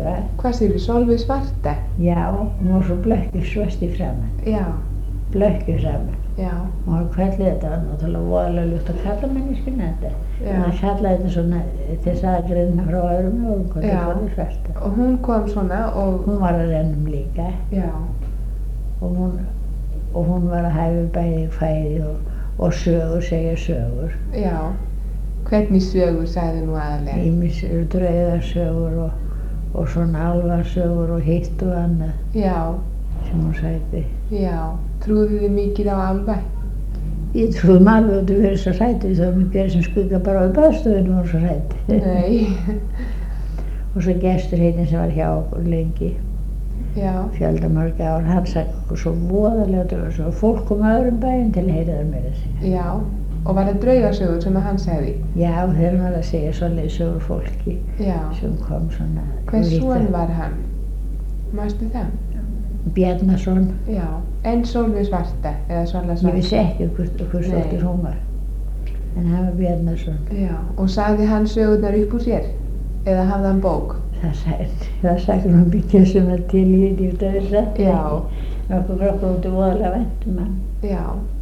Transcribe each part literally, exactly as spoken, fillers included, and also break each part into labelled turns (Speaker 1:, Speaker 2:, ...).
Speaker 1: drauga.
Speaker 2: Hvað segir þið, Sólveig Svarte?
Speaker 1: Já, hún var svo blökkisvöst í framan.
Speaker 2: Já.
Speaker 1: Blökkisama.
Speaker 2: Já.
Speaker 1: Hún var kvællið, þetta var náttúrulega voðalega ljúft að kalla manneskjuna þetta.
Speaker 2: Já.
Speaker 1: Það kallaði þetta svona til þess að greina frá öðrum og hvað þetta var svarta.
Speaker 2: Og hún kom svona og...
Speaker 1: Hún var að rennum líka.
Speaker 2: Já.
Speaker 1: Og hún, og hún var að hæfa bæði kvæði og, og sögur, segja sögur.
Speaker 2: Já. Hvernig sögur sagði nú aðalega?
Speaker 1: Ýmis draugasögur og, og svona álfasögur og hitt og annað.
Speaker 2: Já.
Speaker 1: Sem hún sagði.
Speaker 2: Já. Trúðuð þið mikið á álfa?
Speaker 1: Ég trúðum alveg að þú verið svo hrædd við þá mikið sem skugga bara á baðstofunni og svo hrædd.
Speaker 2: Nei.
Speaker 1: Og svo gestur heitinn sem var hjá okkur lengi.
Speaker 2: Já.
Speaker 1: Fjöldamarg ár, hann sagði okkur svo voðalega drauga svo fólk kom að öðrum bæjum til að heyra þar meira sig.
Speaker 2: Já. Og var það draugasögur sem að hann segði?
Speaker 1: Já, þeir var að segja svoleiðis sögur fólki.
Speaker 2: Já.
Speaker 1: Sem kom svona.
Speaker 2: Hvers son var hann? Manstu það?
Speaker 1: Bjarnason.
Speaker 2: Já. En Sólveig Svarte eða Svala Svarte?
Speaker 1: Ég vissi ekki hvort dóttir hún var. En hann var Bjarnason.
Speaker 2: Já. Og sagði hann sögurnar upp úr sér? Eða hafði hann bók?
Speaker 1: Það sagði, það sagði hann mikið sem er til í því út af þess að
Speaker 2: Já.
Speaker 1: Nokkuð krokkur út í voðalega væntum hann.
Speaker 2: Já.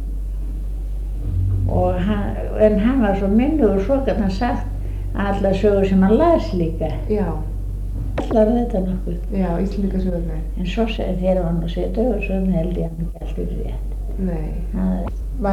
Speaker 1: Og hann, en hann var svo minnugur svo gat hann sagt alla sögur sem hann las líka.
Speaker 2: Já.
Speaker 1: Allar þetta nokkuð.
Speaker 2: Já, Íslendingasögurnar.
Speaker 1: En svo segir þegar hann að segja draugasögurnar held ég hann ekki alltaf rétt.
Speaker 2: Nei.
Speaker 1: Það